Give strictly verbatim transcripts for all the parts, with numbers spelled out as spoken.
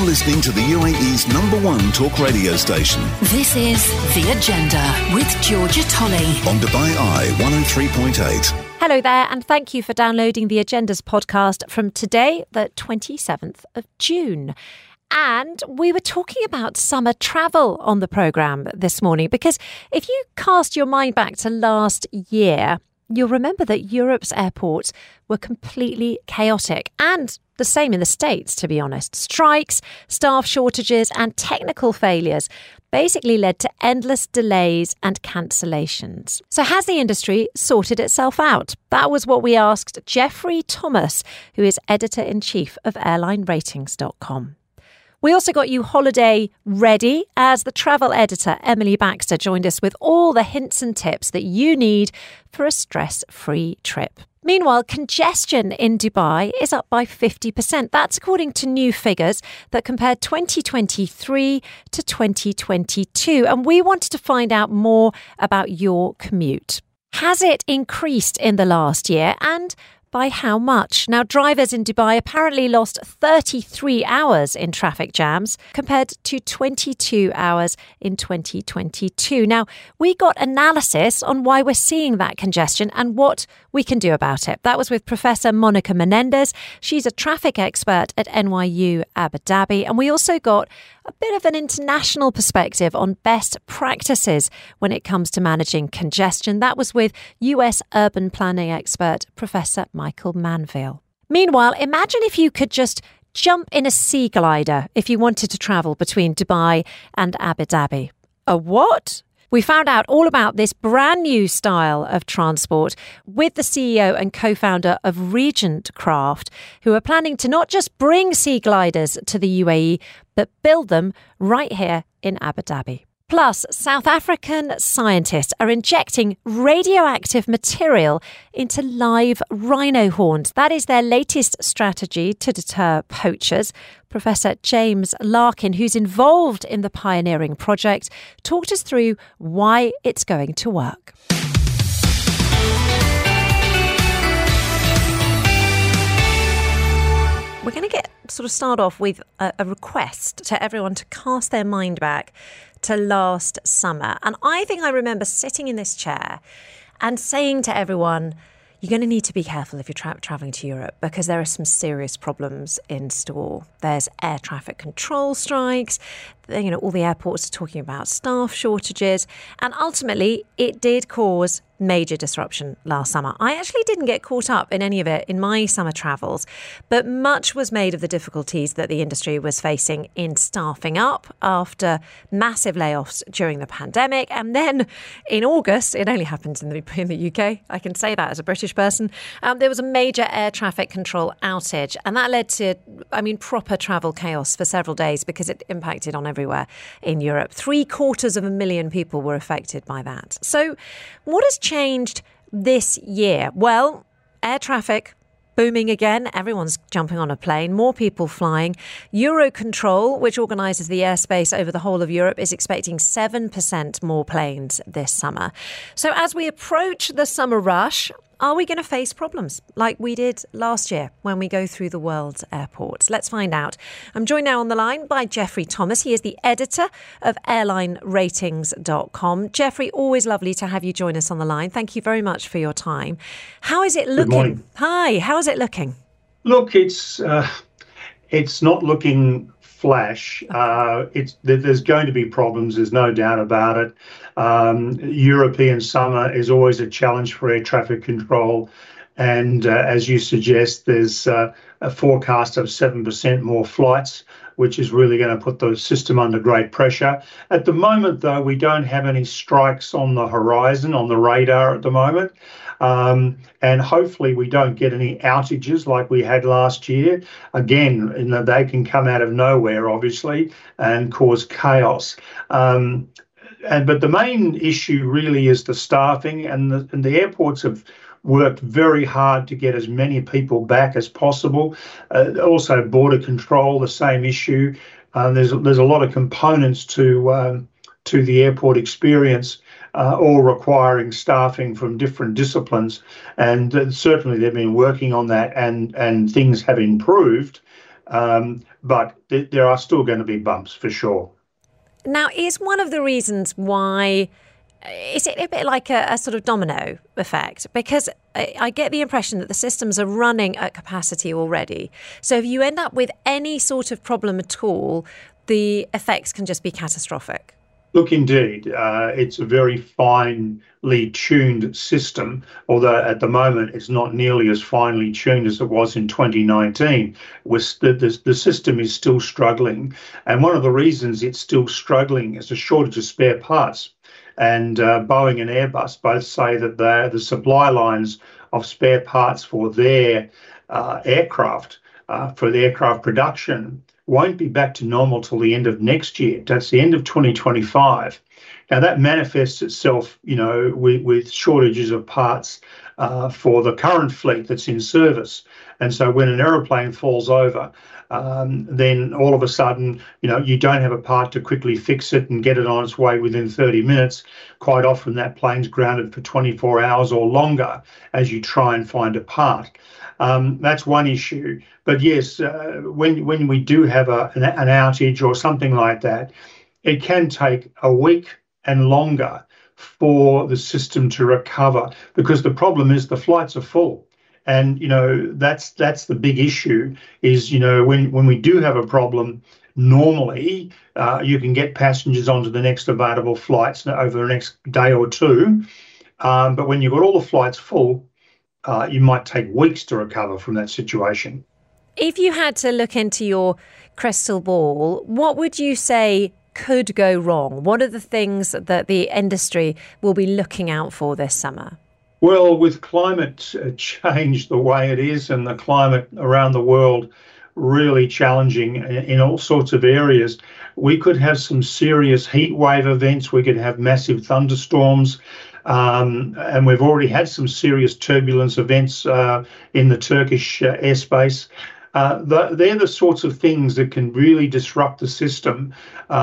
You're listening to the U A E's number one talk radio station. This is The Agenda with Georgia Tolley On Dubai Eye one oh three point eight. Hello there, and thank you for downloading the Agenda's podcast from today, the twenty-seventh of June. And we were talking about summer travel on the programme this morning, because if you cast your mind back to last year, you'll remember that Europe's airports were completely chaotic, and the same in the States, to be honest. Strikes, staff shortages and technical failures basically led to endless delays and cancellations. So has the industry sorted itself out? That was what we asked Jeffrey Thomas, who is editor-in-chief of airline ratings dot com. We also got you holiday ready, as the travel editor Emily Baxter joined us with all the hints and tips that you need for a stress-free trip. Meanwhile, congestion in Dubai is up by fifty percent. That's according to new figures that compared twenty twenty-three to twenty twenty-two. And we wanted to find out more about your commute. Has it increased in the last year, and by how much? Now, drivers in Dubai apparently lost thirty-three hours in traffic jams compared to twenty-two hours in twenty twenty-two. Now, we got analysis on why we're seeing that congestion and what we can do about it. That was with Professor Monica Menendez. She's a traffic expert at N Y U Abu Dhabi. And we also got a bit of an international perspective on best practices when it comes to managing congestion. That was with U S urban planning expert Professor Michael Manville. Meanwhile, imagine if you could just jump in a sea glider if you wanted to travel between Dubai and Abu Dhabi. A what? We found out all about this brand new style of transport with the C E O and co-founder of Regent Craft, who are planning to not just bring sea gliders to the U A E, but build them right here in Abu Dhabi. Plus, South African scientists are injecting radioactive material into live rhino horns. That is their latest strategy to deter poachers. Professor James Larkin, who's involved in the pioneering project, talked us through why it's going to work. We're going to get sort of start off with a, a request to everyone to cast their mind back to last summer. And I think I remember sitting in this chair and saying to everyone, you're going to need to be careful if you're tra- travelling to Europe, because there are some serious problems in store. There's air traffic control strikes. You know, all the airports are talking about staff shortages. And ultimately, it did cause major disruption last summer. I actually didn't get caught up in any of it in my summer travels, but much was made of the difficulties that the industry was facing in staffing up after massive layoffs during the pandemic. And then in August, it only happened in the, in the U K, I can say that as a British person, um, there was a major air traffic control outage. And that led to, I mean, proper travel chaos for several days, because it impacted on everywhere in Europe. Three quarters of a million people were affected by that. So what has changed this year? Well, air traffic booming again. Everyone's jumping on a plane, more people flying. Eurocontrol, which organises the airspace over the whole of Europe, is expecting seven percent more planes this summer. So as we approach the summer rush, are we going to face problems like we did last year when we go through the world's airports? Let's find out. I'm joined now on the line by Jeffrey Thomas. He is the editor of airline ratings dot com. Jeffrey, always lovely to have you join us on the line. Thank you very much for your time. How is it looking? Good morning. Hi, how is it looking? Look, it's uh, it's not looking flash. Uh, it's there's going to be problems. There's no doubt about it. Um, European summer is always a challenge for air traffic control, and uh, as you suggest, there's uh, a forecast of seven percent more flights, which is really going to put the system under great pressure. At the moment, though, we don't have any strikes on the horizon, on the radar at the moment. Um, and hopefully we don't get any outages like we had last year. Again, you know, they can come out of nowhere, obviously, and cause chaos. Um, and but the main issue really is the staffing, and the, and the airports have worked very hard to get as many people back as possible. Uh, also, border control, the same issue. Uh, there's there's a lot of components to um, to the airport experience, uh, all requiring staffing from different disciplines, and uh, certainly they've been working on that, and and things have improved. Um, but th- there are still going to be bumps for sure. Now, is one of the reasons why, is it a bit like a, a sort of domino effect? Because I, I get the impression that the systems are running at capacity already. So if you end up with any sort of problem at all, the effects can just be catastrophic. Look, indeed, uh, it's a very finely tuned system, although at the moment it's not nearly as finely tuned as it was in twenty nineteen. The, the, the system is still struggling. And one of the reasons it's still struggling is a shortage of spare parts. And uh, Boeing and Airbus both say that the supply lines of spare parts for their uh, aircraft, uh, for the aircraft production, won't be back to normal till the end of next year. That's the end of twenty twenty-five. Now, that manifests itself, you know, with, with shortages of parts uh, for the current fleet that's in service. And so when an aeroplane falls over, um, then all of a sudden, you know, you don't have a part to quickly fix it and get it on its way within thirty minutes. Quite often that plane's grounded for twenty-four hours or longer as you try and find a part. Um, that's one issue. But yes, uh, when when we do have a, an, an outage or something like that, it can take a week and longer for the system to recover, because the problem is the flights are full. And, you know, that's that's the big issue is, you know, when, when we do have a problem, normally uh, you can get passengers onto the next available flights over the next day or two. Um, but when you've got all the flights full, Uh, you might take weeks to recover from that situation. If you had to look into your crystal ball, what would you say could go wrong? What are the things that the industry will be looking out for this summer? Well, with climate change the way it is and the climate around the world really challenging in all sorts of areas, we could have some serious heat wave events. We could have massive thunderstorms. Um, and we've already had some serious turbulence events uh, in the Turkish uh, airspace. Uh, the, they're the sorts of things that can really disrupt the system.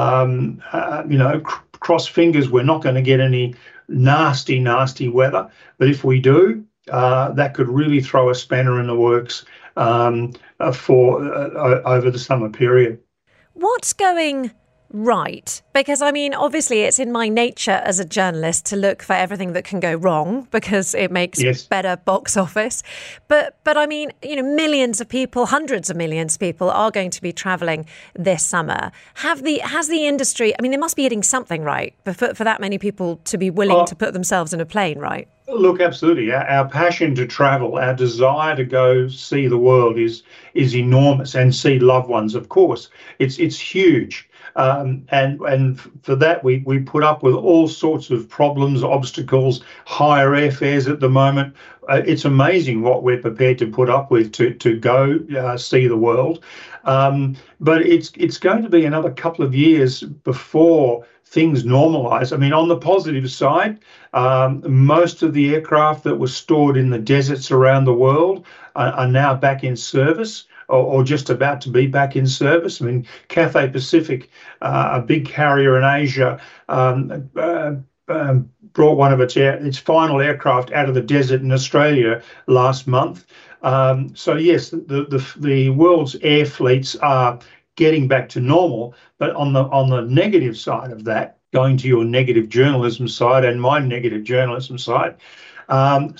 Um, uh, you know, cr- cross fingers, we're not going to get any nasty, nasty weather. But if we do, uh, that could really throw a spanner in the works um, uh, for uh, over the summer period. What's going right? Because, I mean, obviously it's in my nature as a journalist to look for everything that can go wrong because it makes yes. better box office. But, but I mean, you know, millions of people, hundreds of millions of people are going to be travelling this summer. Have the Has the industry, I mean, they must be getting something right for, for that many people to be willing oh. to put themselves in a plane, right? Look, absolutely. Our, our passion to travel, our desire to go see the world is is enormous, and see loved ones, of course. It's it's huge. Um, and and for that, we, we put up with all sorts of problems, obstacles, higher airfares at the moment. Uh, it's amazing what we're prepared to put up with to to go uh, see the world. Um, but it's it's going to be another couple of years before things normalise. I mean, on the positive side, um, most of the aircraft that were stored in the deserts around the world are, are now back in service, or, or just about to be back in service. I mean, Cathay Pacific, uh, a big carrier in Asia, um, uh, um, brought one of its air, its final aircraft out of the desert in Australia last month. Um, so yes, the, the the world's air fleets are getting back to normal, but on the on the negative side of that, going to your negative journalism side and my negative journalism side, um,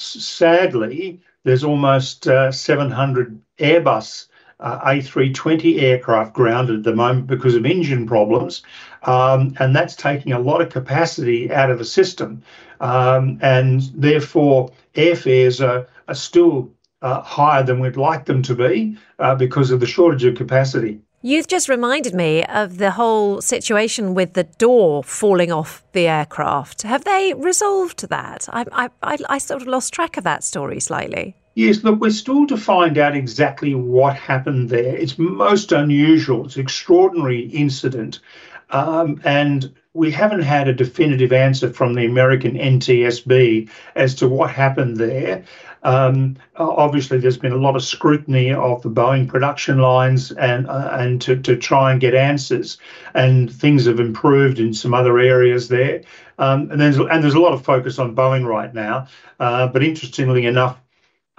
sadly, there's almost uh, seven hundred Airbus uh, A three twenty aircraft grounded at the moment because of engine problems, um, and that's taking a lot of capacity out of the system, um, and therefore airfares are, are still uh, higher than we'd like them to be uh, because of the shortage of capacity. You've just reminded me of the whole situation with the door falling off the aircraft. Have they resolved that? I, I, I, I sort of lost track of that story slightly. Yes, look, we're still to find out exactly what happened there. It's most unusual. It's an extraordinary incident. Um, and we haven't had a definitive answer from the American N T S B as to what happened there. Um, obviously, there's been a lot of scrutiny of the Boeing production lines and uh, and to, to try and get answers. And things have improved in some other areas there. Um, and, there's, and there's a lot of focus on Boeing right now. Uh, but interestingly enough,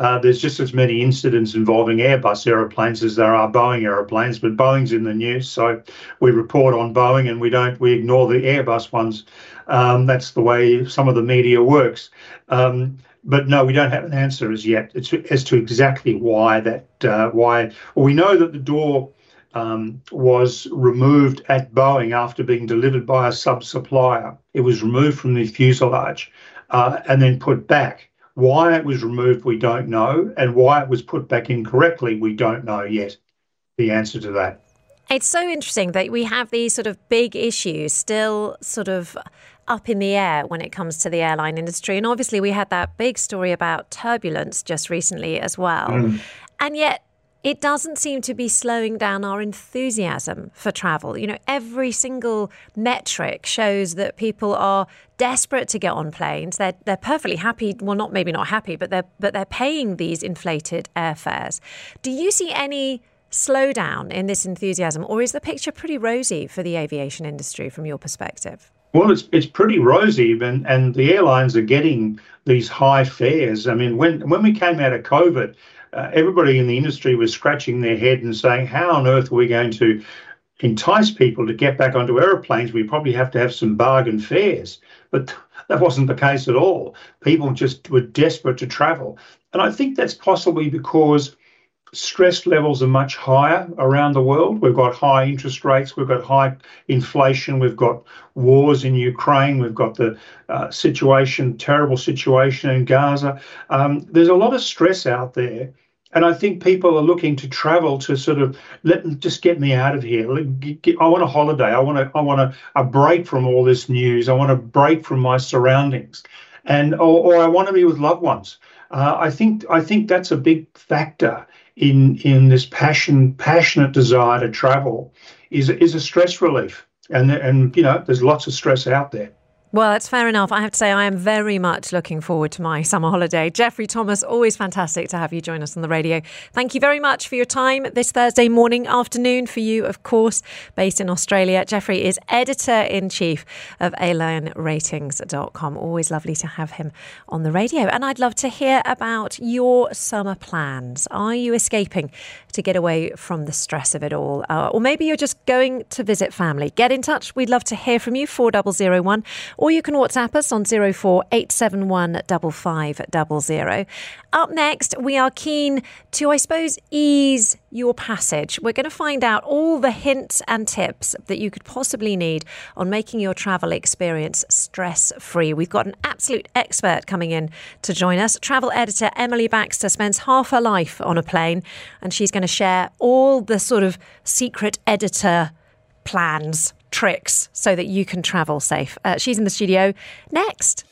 Uh, there's just as many incidents involving Airbus aeroplanes as there are Boeing aeroplanes, but Boeing's in the news, so we report on Boeing and we don't we ignore the Airbus ones. Um, that's the way some of the media works. Um, but no, we don't have an answer as yet as to, as to exactly why that uh, why. Well, we know that the door um, was removed at Boeing after being delivered by a sub-supplier. It was removed from the fuselage uh, and then put back. Why it was removed, we don't know, and why it was put back incorrectly, we don't know yet the answer to that. It's so interesting that we have these sort of big issues still sort of up in the air when it comes to the airline industry. And obviously we had that big story about turbulence just recently as well. Mm. And yet it doesn't seem to be slowing down our enthusiasm for travel. You know, every single metric shows that people are desperate to get on planes. They're they're perfectly happy. Well, not maybe not happy, but they're but they're paying these inflated airfares. Do you see any slowdown in this enthusiasm, or is the picture pretty rosy for the aviation industry from your perspective? Well, it's it's pretty rosy, and, and the airlines are getting these high fares. I mean, when when we came out of COVID, uh, everybody in the industry was scratching their head and saying, how on earth are we going to entice people to get back onto aeroplanes? We probably have to have some bargain fares. But that wasn't the case at all. People just were desperate to travel. And I think that's possibly because stress levels are much higher around the world. We've got high interest rates, we've got high inflation, we've got wars in Ukraine, we've got the uh, situation, terrible situation in Gaza. Um, there's a lot of stress out there. And I think people are looking to travel to sort of let just get me out of here. I want a holiday. I want a, I want a, a break from all this news. I want a break from my surroundings, and or, or I want to be with loved ones. Uh, I think I think that's a big factor in in this passion passionate desire to travel is is a stress relief, and and you know there's lots of stress out there. Well, that's fair enough. I have to say I am very much looking forward to my summer holiday. Jeffrey Thomas, always fantastic to have you join us on the radio. Thank you very much for your time this Thursday morning, afternoon for you, of course, based in Australia. Jeffrey is editor-in-chief of airline ratings dot com. Always lovely to have him on the radio. And I'd love to hear about your summer plans. Are you escaping to get away from the stress of it all? Uh, or maybe you're just going to visit family. Get in touch. We'd love to hear from you, four zero zero one. Or you can WhatsApp us on zero four eight seven one five five zero zero. Up next, we are keen to, I suppose, ease your passage. We're going to find out all the hints and tips that you could possibly need on making your travel experience stress-free. We've got an absolute expert coming in to join us. Travel editor Emily Baxter spends half her life on a plane, and she's going to share all the sort of secret editor plans, tricks, so that you can travel safe. Uh, she's in the studio next.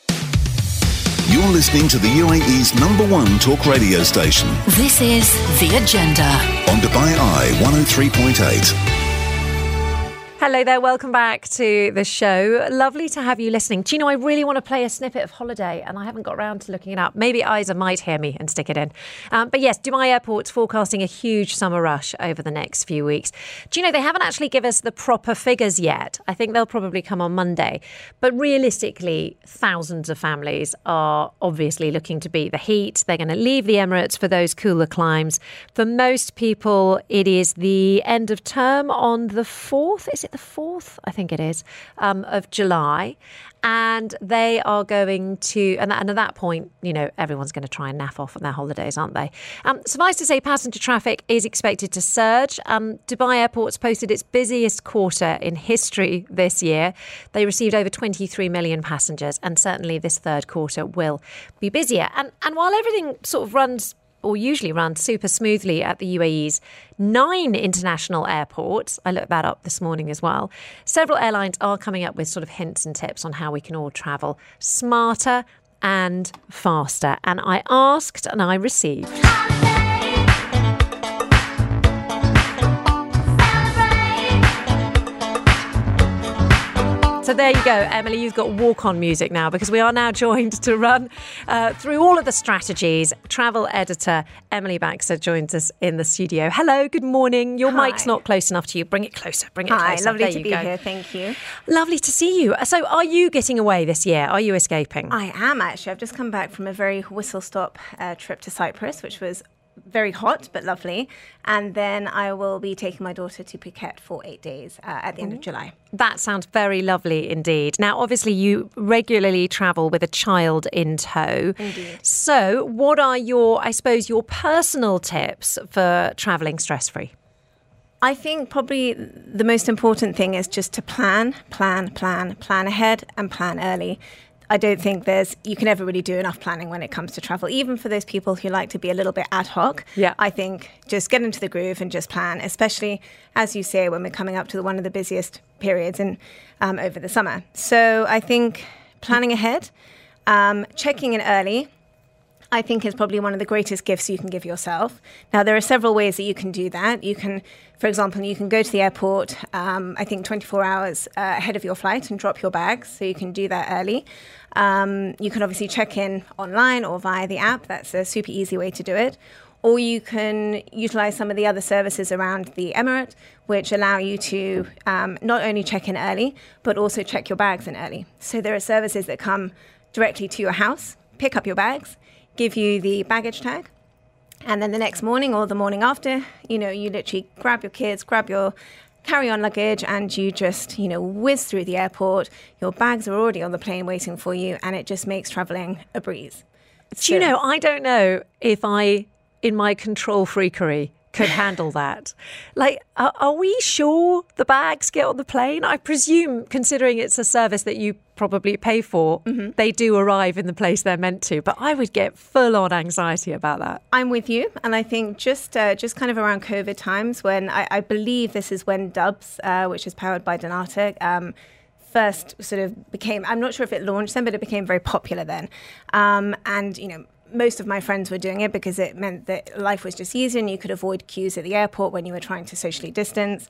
You're listening to the U A E's number one talk radio station. This is The Agenda On Dubai Eye one oh three point eight. Hello there, welcome back to the show. Lovely to have you listening. Do you know, I really want to play a snippet of Holiday and I haven't got around to looking it up. Maybe Isa might hear me and stick it in. Um, but yes, Dubai Airport's forecasting a huge summer rush over the next few weeks. Do you know, they haven't actually given us the proper figures yet. I think they'll probably come on Monday. But realistically, thousands of families are obviously looking to beat the heat. They're going to leave the Emirates for those cooler climes. For most people, it is the end of term on the fourth. Is it the fourth? I think it is, um, of July. And they are going to, and, that, and at that point, you know, everyone's going to try and naff off on their holidays, aren't they? Um, suffice to say, passenger traffic is expected to surge. Um, Dubai Airport's posted its busiest quarter in history this year. They received over twenty-three million passengers, and certainly this third quarter will be busier. And, and while everything sort of runs or usually run super smoothly at the U A E's nine international airports. I looked that up this morning as well. Several airlines are coming up with sort of hints and tips on how we can all travel smarter and faster. And I asked and I received. So there you go, Emily, you've got walk-on music now, because we are now joined to run uh, through all of the strategies. Travel editor Emily Baxter joins us in the studio. Hello, good morning. Your Hi. mic's not close enough to you. Bring it closer, bring it Hi, closer. lovely There to you be go. here. Thank you. Lovely to see you. So are you getting away this year? Are you escaping? I am actually. I've just come back from a very whistle-stop uh, trip to Cyprus, which was very hot but lovely. And then I will be taking my daughter to Phuket for eight days uh, at the end of July. That sounds very lovely indeed. Now, obviously, you regularly travel with a child in tow. Indeed. So what are your, I suppose, your personal tips for travelling stress-free? I think probably the most important thing is just to plan, plan, plan, plan ahead and plan early. I don't think there's you can ever really do enough planning when it comes to travel, even for those people who like to be a little bit ad hoc. Yeah. I think just get into the groove and just plan, especially, as you say, when we're coming up to the, one of the busiest periods in, um, over the summer. So I think planning ahead, um, checking in early, I think is probably one of the greatest gifts you can give yourself. Now, there are several ways that you can do that. You can, for example, you can go to the airport, um, I think twenty-four hours uh, ahead of your flight and drop your bags. So you can do that early. Um, you can obviously check in online or via the app. That's a super easy way to do it. Or you can utilize some of the other services around the Emirate, which allow you to um, not only check in early, but also check your bags in early. So there are services that come directly to your house, pick up your bags, give you the baggage tag, and then the next morning or the morning after, you know, you literally grab your kids, grab your carry-on luggage, and you just, you know, whiz through the airport. Your bags are already on the plane waiting for you, and it just makes traveling a breeze. Do you know, I don't know if I, in my control freakery, could handle that. Like, are, are we sure the bags get on the plane? I presume, considering it's a service that you probably pay for, mm-hmm. they do arrive in the place they're meant to. But I would get full-on anxiety about that. I'm with you. And I think just uh, just kind of around COVID times, when I, I believe this is when Dubs, uh, which is powered by Donata, um, first sort of became, I'm not sure if it launched then, but it became very popular then. Um, and, you know, most of my friends were doing it because it meant that life was just easier and you could avoid queues at the airport when you were trying to socially distance.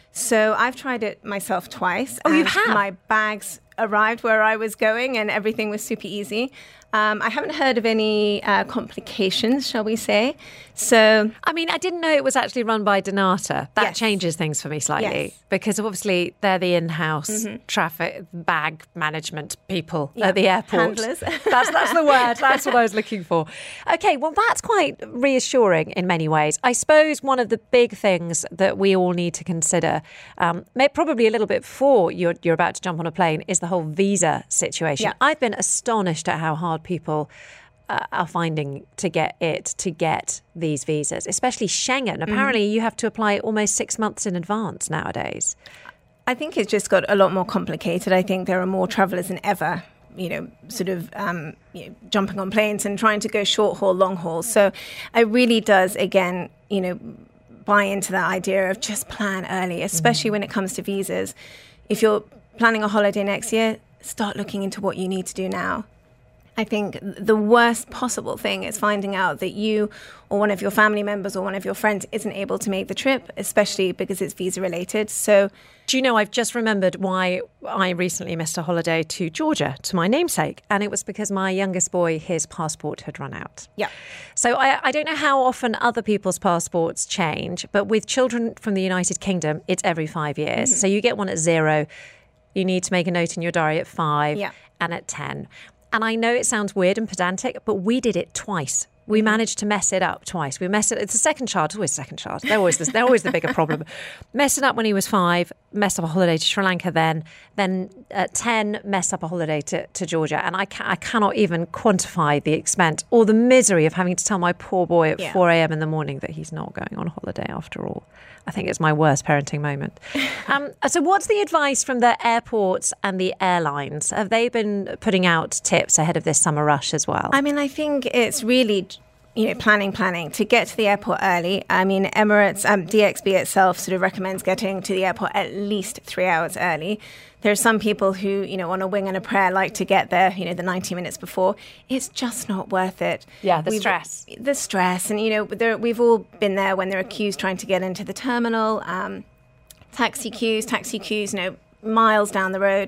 So I've tried it myself twice. Oh, you have? My bags arrived where I was going and everything was super easy. Um, I haven't heard of any uh, complications, shall we say. So, I mean, I didn't know it was actually run by Donata. That Yes. changes things for me slightly Yes. because obviously they're the in-house Mm-hmm. traffic bag management people Yeah, at the airport. handlers. That's that's the word. That's what I was looking for. Okay, well, that's quite reassuring in many ways. I suppose one of the big things that we all need to consider, um, may- probably a little bit before you're you're about to jump on a plane, is the whole visa situation. Yeah. I've been astonished at how hard people uh, are finding to get it, to get these visas, especially Schengen. Apparently, you have to apply almost six months in advance nowadays. I think it's just got a lot more complicated. I think there are more travellers than ever, you know, sort of um, you know, jumping on planes and trying to go short haul, long haul. So it really does, again, you know, buy into that idea of just plan early, especially mm. when it comes to visas. If you're planning a holiday next year, start looking into what you need to do now. I think the worst possible thing is finding out that you or one of your family members or one of your friends isn't able to make the trip, especially because it's visa related. So, do you know, I've just remembered why I recently missed a holiday to Georgia, to my namesake. And it was because my youngest boy, his passport had run out. yeah. So I, I don't know how often other people's passports change, but with children from the United Kingdom, it's every five years. Mm-hmm. So you get one at zero. You need to make a note in your diary at five yeah. and at ten. And I know it sounds weird and pedantic, but we did it twice. We managed to mess it up twice. We messed it. It's the second child. It's always the second child. They're always the, they're always the bigger problem. Messed it up when he was five. Messed up a holiday to Sri Lanka. Then, then at ten, messed up a holiday to, to Georgia. And I, ca- I cannot even quantify the expense or the misery of having to tell my poor boy at yeah. four a.m. in the morning that he's not going on holiday after all. I think it's my worst parenting moment. Um, so what's the advice from the airports and the airlines? Have they been putting out tips ahead of this summer rush as well? I mean, I think it's really, you know, planning, planning to get to the airport early. I mean, Emirates, um, D X B itself sort of recommends getting to the airport at least three hours early. There are some people who, you know, on a wing and a prayer like to get there, you know, the ninety minutes before. It's just not worth it. Yeah, the we've, stress. The stress. And, you know, there, we've all been there when there are queues trying to get into the terminal, um, taxi queues, taxi queues, you know, miles down the road.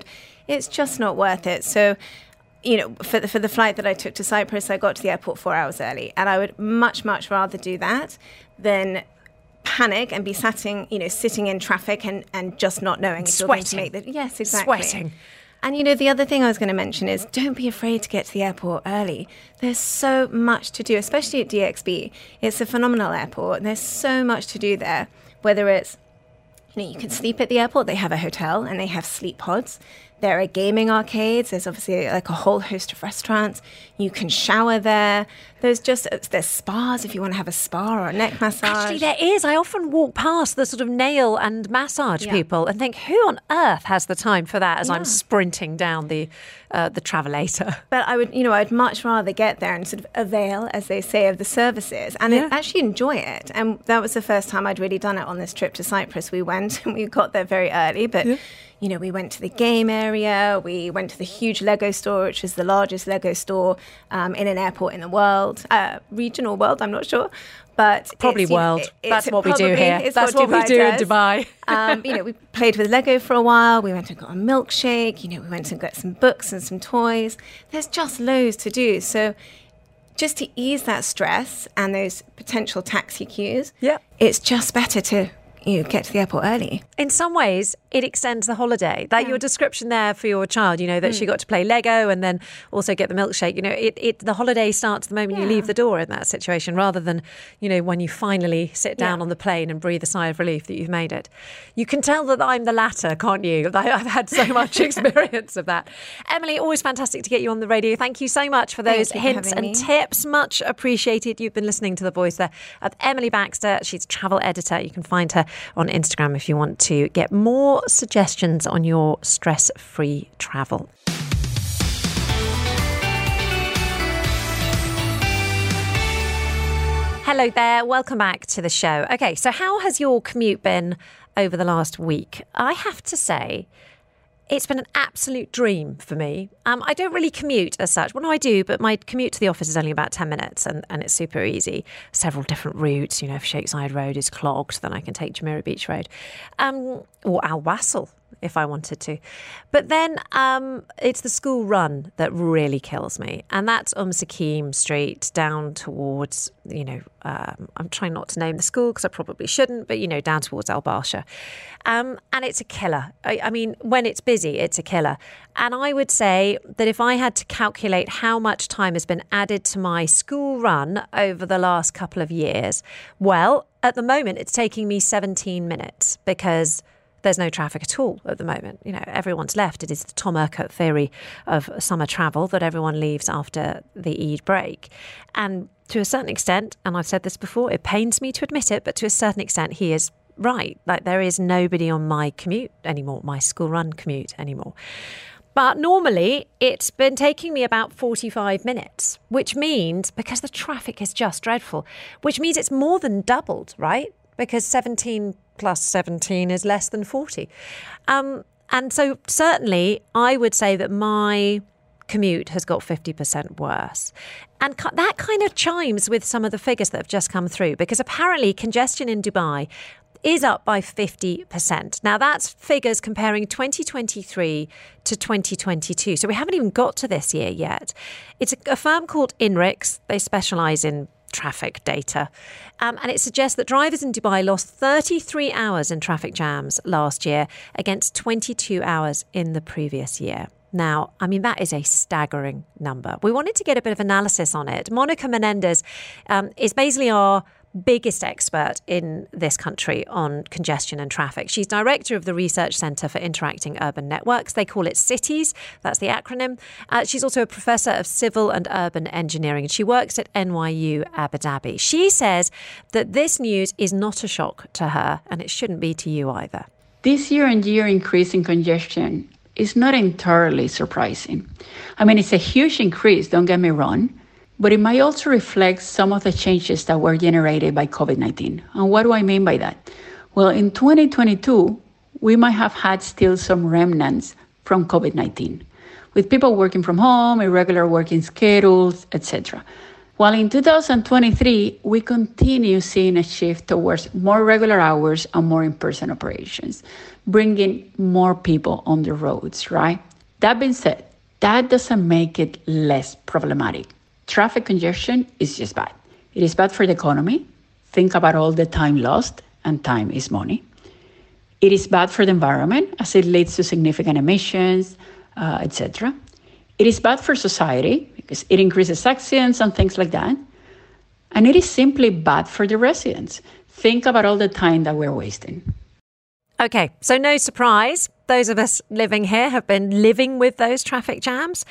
it's just not worth it. So, you know, for the, for the flight that I took to Cyprus, I got to the airport four hours early. And I would much, much rather do that than panic and be sitting, you know, sitting in traffic and, and just not knowing if you're going to make the... Yes, exactly. Sweating. And, you know, the other thing I was going to mention is don't be afraid to get to the airport early. There's so much to do, especially at D X B. It's a phenomenal airport. There's so much to do there, whether it's, you know, you can sleep at the airport. They have a hotel and they have sleep pods. There are gaming arcades. There's obviously like a whole host of restaurants. You can shower there. There's just, there's spas if you want to have a spa or a neck massage. Actually, there is. I often walk past the sort of nail and massage Yeah. people and think, who on earth has the time for that as Yeah. I'm sprinting down the uh, the travelator? But I would, you know, I'd much rather get there and sort of avail, as they say, of the services and Yeah. actually enjoy it. And that was the first time I'd really done it on this trip to Cyprus. We went and we got there very early, but, you know, we went to the game area. We went to the huge Lego store, which is the largest Lego store um, in an airport in the world, uh, regional world, I'm not sure. But Probably it's, you know, world. it- That's it's what we do probably here. is That's what we Dubai do in does. Dubai. um, you know, we played with Lego for a while. We went and got a milkshake. You know, we went and got some books and some toys. There's just loads to do. So just to ease that stress and those potential taxi queues, Yep. it's just better to, you know, get to the airport early. In some ways, it extends the holiday. Like your description there for your child, you know, that she got to play Lego and then also get the milkshake. You know, it, it the holiday starts the moment you Yeah. leave the door in that situation, rather than, you know, when you finally sit down Yeah. on the plane and breathe a sigh of relief that you've made it. You can tell that I'm the latter, can't you? I- I've had so much experience of that. Emily, always fantastic to get you on the radio. Thank you so much for those Thank you for hints having and me. tips. Much appreciated. You've been listening to the voice there of Emily Baxter. She's a travel editor. You can find her on Instagram if you want to get more suggestions on your stress-free travel. Hello there. Welcome back to the show. Okay, so how has your commute been over the last week? I have to say, it's been an absolute dream for me. Um, I don't really commute as such. Well, no, I do, but my commute to the office is only about ten minutes and, and it's super easy. Several different routes. You know, if Shakeside Road is clogged, then I can take Jumeirah Beach Road. Um, or Al Wasl, if I wanted to. But then um, it's the school run that really kills me. And that's Umm Sakim Street down towards, you know, um, I'm trying not to name the school because I probably shouldn't, but, you know, down towards Al Barsha. Um, and it's a killer. I, I mean, when it's busy, it's a killer. And I would say that if I had to calculate how much time has been added to my school run over the last couple of years, well, at the moment, it's taking me seventeen minutes because there's no traffic at all at the moment. You know, everyone's left. It is the Tom Urquhart theory of summer travel that everyone leaves after the Eid break. And to a certain extent, and I've said this before, it pains me to admit it, but to a certain extent, he is right. Like, there is nobody on my commute anymore, my school run commute anymore. But normally it's been taking me about forty-five minutes, which means, because the traffic is just dreadful, which means it's more than doubled, right? Because seventeen plus seventeen is less than forty. Um, and so certainly I would say that my commute has got fifty percent worse. And that kind of chimes with some of the figures that have just come through, because apparently congestion in Dubai is up by fifty percent. Now, that's figures comparing twenty twenty-three to twenty twenty-two. So we haven't even got to this year yet. It's a, a firm called INRIX. They specialise in traffic data. Um, and it suggests that drivers in Dubai lost thirty-three hours in traffic jams last year against twenty-two hours in the previous year. Now, I mean, that is a staggering number. We wanted to get a bit of analysis on it. Monica Menendez um, is basically our biggest expert in this country on congestion and traffic. She's director of the Research Centre for Interacting Urban Networks. They call it CITIES. That's the acronym. Uh, she's also a professor of civil and urban engineering. She works at N Y U Abu Dhabi. She says that this news is not a shock to her, and it shouldn't be to you either. This year-on-year increase in congestion is not entirely surprising. I mean, it's a huge increase, don't get me wrong, but it might also reflect some of the changes that were generated by COVID nineteen. And what do I mean by that? Well, in twenty twenty-two, we might have had still some remnants from COVID nineteen, with people working from home, irregular working schedules, et cetera. While in two thousand twenty-three, we continue seeing a shift towards more regular hours and more in-person operations, bringing more people on the roads, right? That being said, that doesn't make it less problematic. Traffic congestion is just bad. It is bad for the economy. Think about all the time lost, and time is money. It is bad for the environment as it leads to significant emissions, uh, et cetera. It is bad for society because it increases accidents and things like that. And it is simply bad for the residents. Think about all the time that we're wasting. Okay, so no surprise, those of us living here have been living with those traffic jams.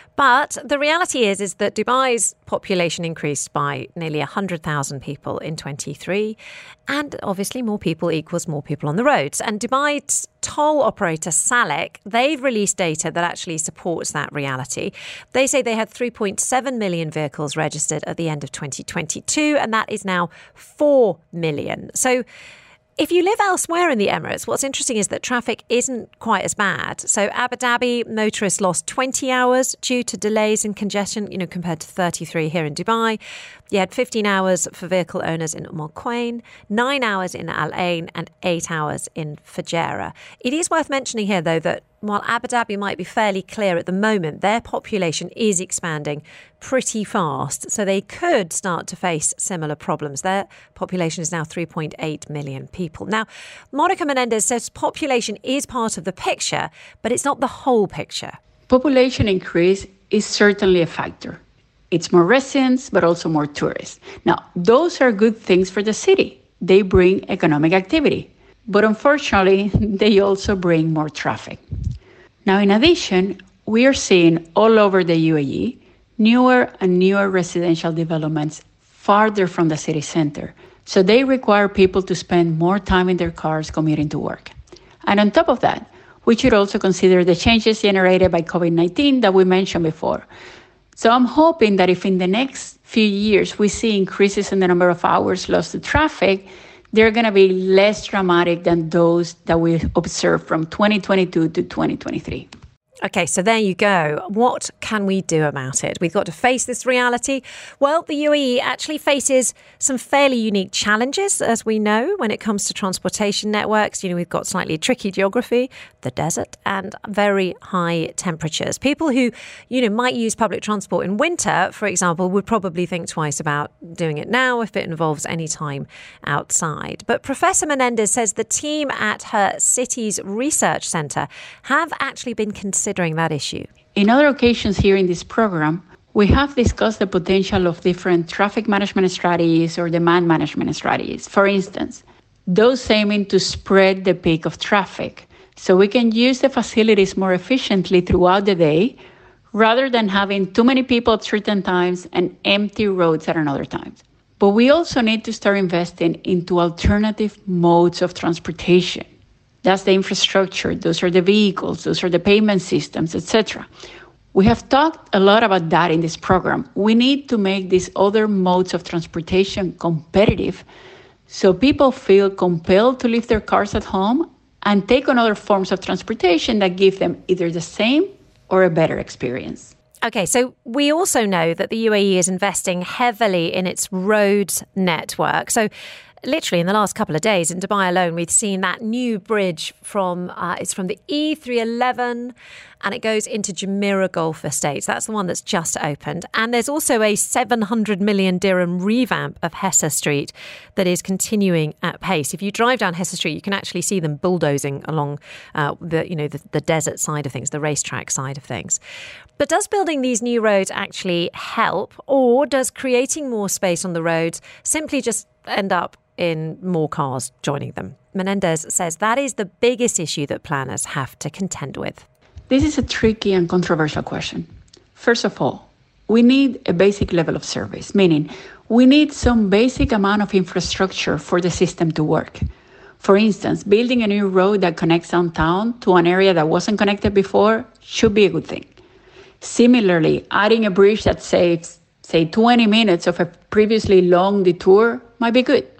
But the reality is, is that Dubai's population increased by nearly one hundred thousand people in twenty-three. And obviously more people equals more people on the roads. And Dubai's toll operator, Salik, they've released data that actually supports that reality. They say they had three point seven million vehicles registered at the end of twenty twenty-two, and that is now four million. So if you live elsewhere in the Emirates, what's interesting is that traffic isn't quite as bad. So Abu Dhabi, motorists lost twenty hours due to delays and congestion, you know, compared to thirty-three here in Dubai. You had fifteen hours for vehicle owners in Umm Al Quwain, nine hours in Al Ain and eight hours in Fujairah. It is worth mentioning here, though, that while Abu Dhabi might be fairly clear at the moment, their population is expanding pretty fast. So they could start to face similar problems. Their population is now three point eight million people. Now, Monica Menendez says population is part of the picture, but it's not the whole picture. Population increase is certainly a factor. It's more residents, but also more tourists. Now, those are good things for the city. They bring economic activity. But unfortunately, they also bring more traffic. Now, in addition, we are seeing all over the U A E newer and newer residential developments farther from the city center. So they require people to spend more time in their cars commuting to work. And on top of that, we should also consider the changes generated by COVID nineteen that we mentioned before. So I'm hoping that if in the next few years we see increases in the number of hours lost to traffic, they're going to be less dramatic than those that we observed from twenty twenty-two to twenty twenty-three. Okay, so there you go. What can we do about it? We've got to face this reality. Well, the U A E actually faces some fairly unique challenges, as we know, when it comes to transportation networks. You know, we've got slightly tricky geography, the desert, and very high temperatures. People who, you know, might use public transport in winter, for example, would probably think twice about doing it now if it involves any time outside. But Professor Menendez says the team at her city's research centre have actually been considering that issue. In other occasions here in this program, we have discussed the potential of different traffic management strategies or demand management strategies. For instance, those aiming to spread the peak of traffic so we can use the facilities more efficiently throughout the day rather than having too many people at certain times and empty roads at another times. But we also need to start investing into alternative modes of transportation. That's the infrastructure, those are the vehicles, those are the payment systems, et cetera. We have talked a lot about that in this program. We need to make these other modes of transportation competitive so people feel compelled to leave their cars at home and take on other forms of transportation that give them either the same or a better experience. Okay, so we also know that the U A E is investing heavily in its roads network. So literally in the last couple of days in Dubai alone, we've seen that new bridge from, uh, it's from the E three eleven and it goes into Jumeirah Golf Estates. That's the one that's just opened. And there's also a seven hundred million dirham revamp of Hessa Street that is continuing at pace. If you drive down Hessa Street, you can actually see them bulldozing along uh, the, you know, the, the desert side of things, the racetrack side of things. But does building these new roads actually help, or does creating more space on the roads simply just end up in more cars joining them? Menendez says that is the biggest issue that planners have to contend with. This is a tricky and controversial question. First of all, we need a basic level of service, meaning we need some basic amount of infrastructure for the system to work. For instance, building a new road that connects downtown to an area that wasn't connected before should be a good thing. Similarly, adding a bridge that saves, say, twenty minutes of a previously long detour might be good.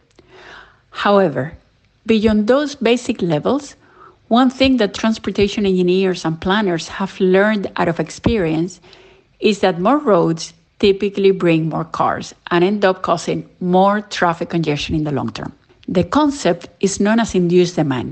However, beyond those basic levels, one thing that transportation engineers and planners have learned out of experience is that more roads typically bring more cars and end up causing more traffic congestion in the long term. The concept is known as induced demand,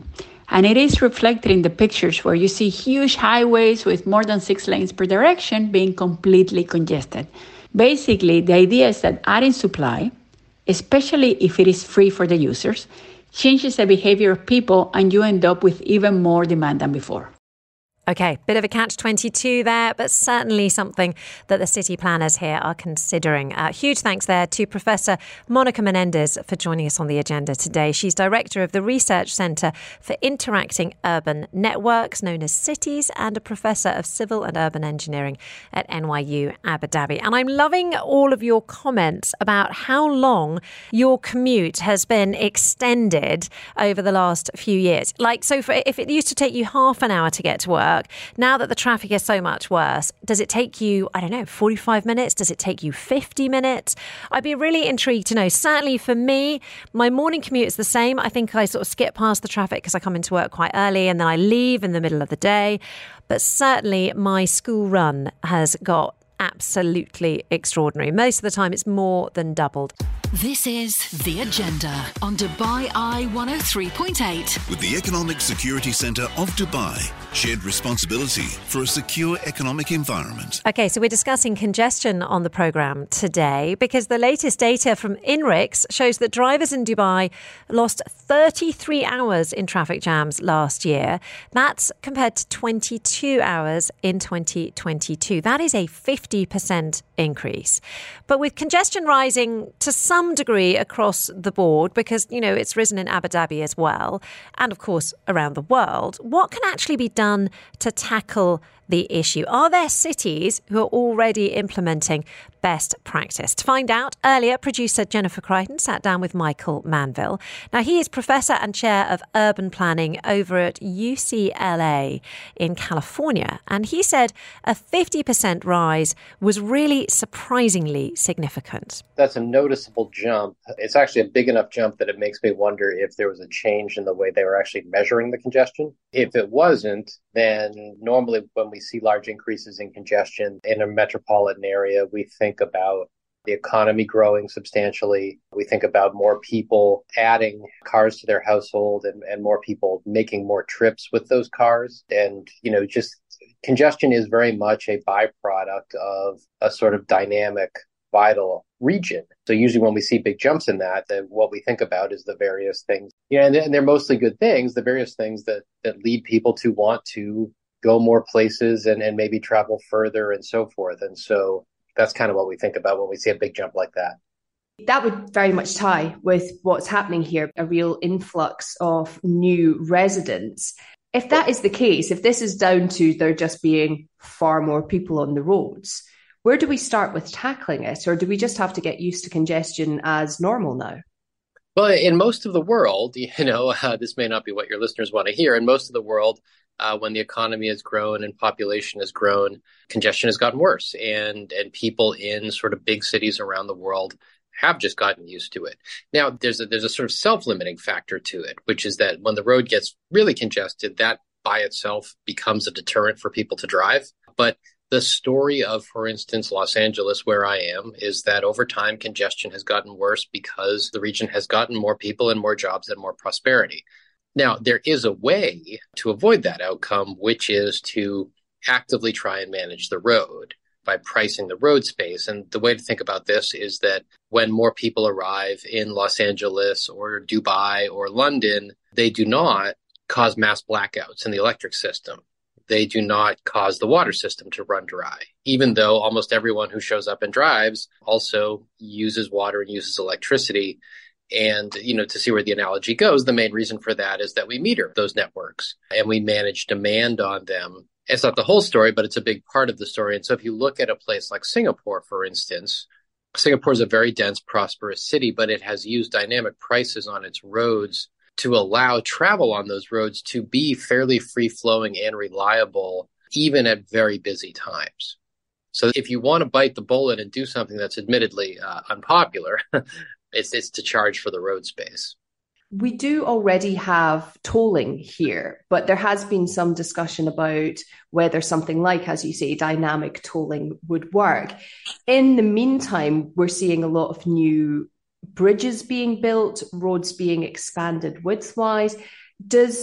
And it is reflected in the pictures where you see huge highways with more than six lanes per direction being completely congested. Basically, the idea is that adding supply, especially if it is free for the users, changes the behavior of people and you end up with even more demand than before. Okay, bit of a catch twenty-two there, but certainly something that the city planners here are considering. Uh, huge thanks there to Professor Monica Menendez for joining us on the agenda today. She's director of the Research Centre for Interacting Urban Networks, known as CITIES, and a professor of civil and urban engineering at N Y U Abu Dhabi. And I'm loving all of your comments about how long your commute has been extended over the last few years. Like, so for, if it used to take you half an hour to get to work, now that the traffic is so much worse, does it take you, I don't know, forty-five minutes? Does it take you fifty minutes? I'd be really intrigued to know. Certainly for me, my morning commute is the same. I think I sort of skip past the traffic because I come into work quite early and then I leave in the middle of the day. But certainly my school run has got absolutely extraordinary. Most of the time it's more than doubled. This is The Agenda on Dubai Eye one oh three point eight. With the Economic Security Centre of Dubai, shared responsibility for a secure economic environment. Okay, so we're discussing congestion on the programme today because the latest data from INRIX shows that drivers in Dubai lost thirty-three hours in traffic jams last year. That's compared to twenty-two hours in twenty twenty-two. That is a fifty percent increase. But with congestion rising to some degree across the board, because, you know, it's risen in Abu Dhabi as well, and of course around the world, what can actually be done to tackle the issue? Are there cities who are already implementing best practice? To find out, earlier, producer Jennifer Crichton sat down with Michael Manville. Now, he is Professor and Chair of Urban Planning over at U C L A in California. And he said a fifty percent rise was really surprisingly significant. That's a noticeable jump. It's actually a big enough jump that it makes me wonder if there was a change in the way they were actually measuring the congestion. If it wasn't, then normally when we see large increases in congestion in a metropolitan area, we think about the economy growing substantially. We think about more people adding cars to their household and, and more people making more trips with those cars. And, you know, just congestion is very much a byproduct of a sort of dynamic, vital region. So usually when we see big jumps in that, then what we think about is the various things. Yeah, and, and they're mostly good things, the various things that, that lead people to want to go more places and, and maybe travel further and so forth. And so that's kind of what we think about when we see a big jump like that. That would very much tie with what's happening here, a real influx of new residents. If that is the case, if this is down to there just being far more people on the roads, where do we start with tackling it? Or do we just have to get used to congestion as normal now? Well, in most of the world, you know, uh, this may not be what your listeners want to hear. In most of the world, uh, when the economy has grown and population has grown, congestion has gotten worse. And, and people in sort of big cities around the world have just gotten used to it. Now, there's a, there's a sort of self-limiting factor to it, which is that when the road gets really congested, that by itself becomes a deterrent for people to drive. But the story of, for instance, Los Angeles, where I am, is that over time, congestion has gotten worse because the region has gotten more people and more jobs and more prosperity. Now, there is a way to avoid that outcome, which is to actively try and manage the road by pricing the road space. And the way to think about this is that when more people arrive in Los Angeles or Dubai or London, they do not cause mass blackouts in the electric system. They do not cause the water system to run dry, even though almost everyone who shows up and drives also uses water and uses electricity. And, you know, to see where the analogy goes, the main reason for that is that we meter those networks and we manage demand on them. It's not the whole story, but it's a big part of the story. And so if you look at a place like Singapore, for instance, Singapore is a very dense, prosperous city, but it has used dynamic prices on its roads to allow travel on those roads to be fairly free-flowing and reliable, even at very busy times. So if you want to bite the bullet and do something that's admittedly uh, unpopular, it's, it's to charge for the road space. We do already have tolling here, but there has been some discussion about whether something like, as you say, dynamic tolling would work. In the meantime, we're seeing a lot of new bridges being built, roads being expanded widthwise. Does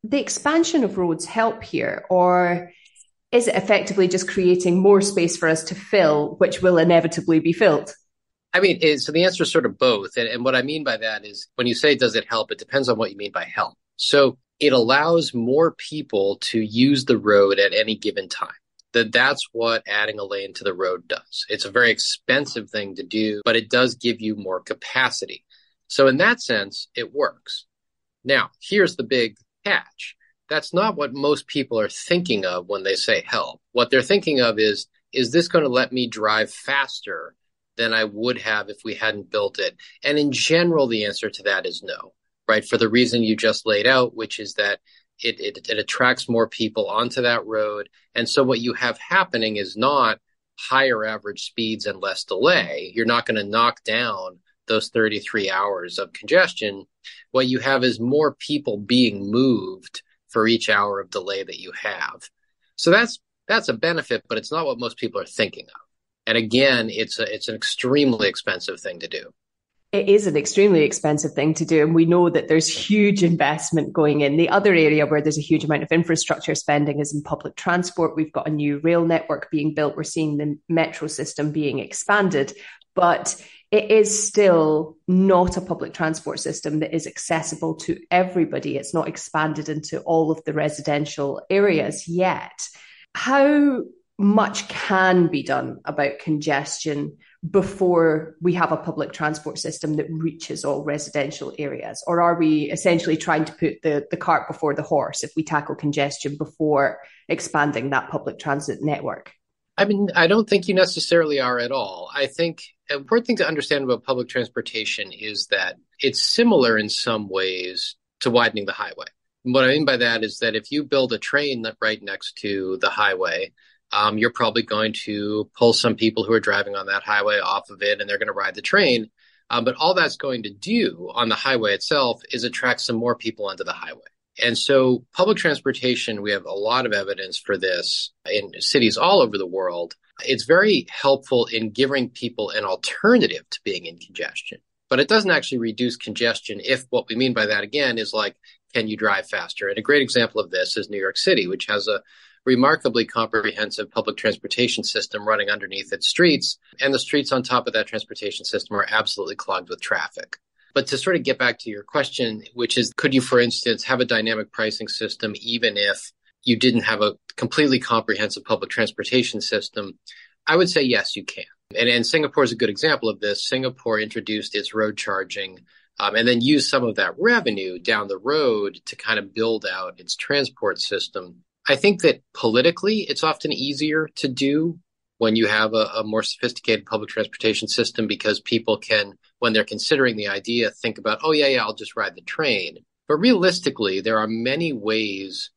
the expansion of roads help here, or is it effectively just creating more space for us to fill, which will inevitably be filled? I mean, it, so the answer is sort of both. And, and what I mean by that is when you say, does it help? It depends on what you mean by help. So it allows more people to use the road at any given time. That that's what adding a lane to the road does. It's a very expensive thing to do, but it does give you more capacity. So in that sense, it works. Now, here's the big catch. That's not what most people are thinking of when they say help. What they're thinking of is, is this going to let me drive faster than I would have if we hadn't built it? And in general, the answer to that is no, right? For the reason you just laid out, which is that it, it, it attracts more people onto that road. And so what you have happening is not higher average speeds and less delay. You're not going to knock down those thirty-three hours of congestion. What you have is more people being moved for each hour of delay that you have. So that's that's a benefit, but it's not what most people are thinking of. And again, it's a, it's an extremely expensive thing to do. It is an extremely expensive thing to do. And we know that there's huge investment going in. The other area where there's a huge amount of infrastructure spending is in public transport. We've got a new rail network being built. We're seeing the metro system being expanded. But it is still not a public transport system that is accessible to everybody. It's not expanded into all of the residential areas yet. How much can be done about congestion before we have a public transport system that reaches all residential areas? Or are we essentially trying to put the, the cart before the horse if we tackle congestion before expanding that public transit network? I mean, I don't think you necessarily are at all. I think an important thing to understand about public transportation is that it's similar in some ways to widening the highway. And what I mean by that is that if you build a train that right next to the highway, um, you're probably going to pull some people who are driving on that highway off of it, and they're going to ride the train. Um, but all that's going to do on the highway itself is attract some more people onto the highway. And so public transportation, we have a lot of evidence for this in cities all over the world. It's very helpful in giving people an alternative to being in congestion, but it doesn't actually reduce congestion if what we mean by that, again, is like, can you drive faster? And a great example of this is New York City, which has a remarkably comprehensive public transportation system running underneath its streets. And the streets on top of that transportation system are absolutely clogged with traffic. But to sort of get back to your question, which is, could you, for instance, have a dynamic pricing system even if you didn't have a completely comprehensive public transportation system? I would say, yes, you can. And, and Singapore is a good example of this. Singapore introduced its road charging um, and then used some of that revenue down the road to kind of build out its transport system. I think that politically, it's often easier to do when you have a, a more sophisticated public transportation system, because people can, when they're considering the idea, think about, oh, yeah, yeah, I'll just ride the train. But realistically, there are many ways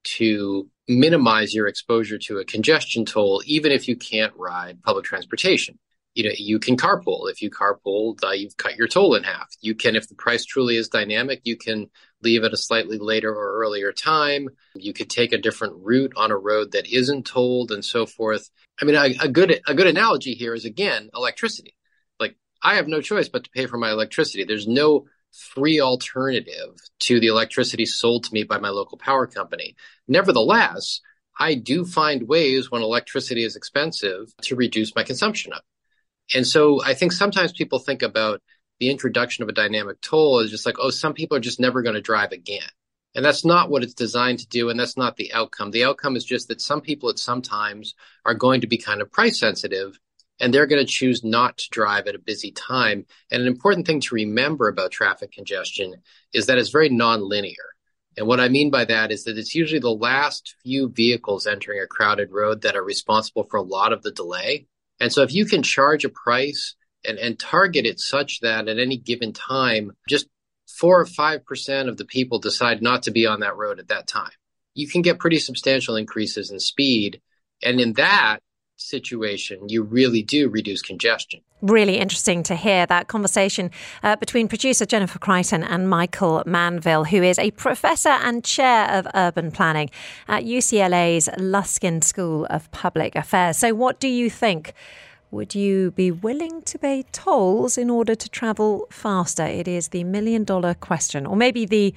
to minimize your exposure to a congestion toll, even if you can't ride public transportation. You know, you can carpool. If you carpool, uh, you've cut your toll in half. You can, if the price truly is dynamic, you can leave at a slightly later or earlier time. You could take a different route on a road that isn't tolled and so forth. I mean, a, a good a good analogy here is, again, electricity. Like, I have no choice but to pay for my electricity. There's no free alternative to the electricity sold to me by my local power company. Nevertheless, I do find ways when electricity is expensive to reduce my consumption of it. And so I think sometimes people think about the introduction of a dynamic toll as just like, oh, some people are just never going to drive again. And that's not what it's designed to do. And that's not the outcome. The outcome is just that some people at some times are going to be kind of price sensitive, and they're going to choose not to drive at a busy time. And an important thing to remember about traffic congestion is that it's very nonlinear. And what I mean by that is that it's usually the last few vehicles entering a crowded road that are responsible for a lot of the delay. And so if you can charge a price and, and target it such that at any given time, just four or five percent of the people decide not to be on that road at that time, you can get pretty substantial increases in speed. And in that situation, you really do reduce congestion. Really interesting to hear that conversation uh, between producer Jennifer Crichton and Michael Manville, who is a professor and chair of urban planning at U C L A's Luskin School of Public Affairs. So what do you think? Would you be willing to pay tolls in order to travel faster? It is the million dollar question, or maybe the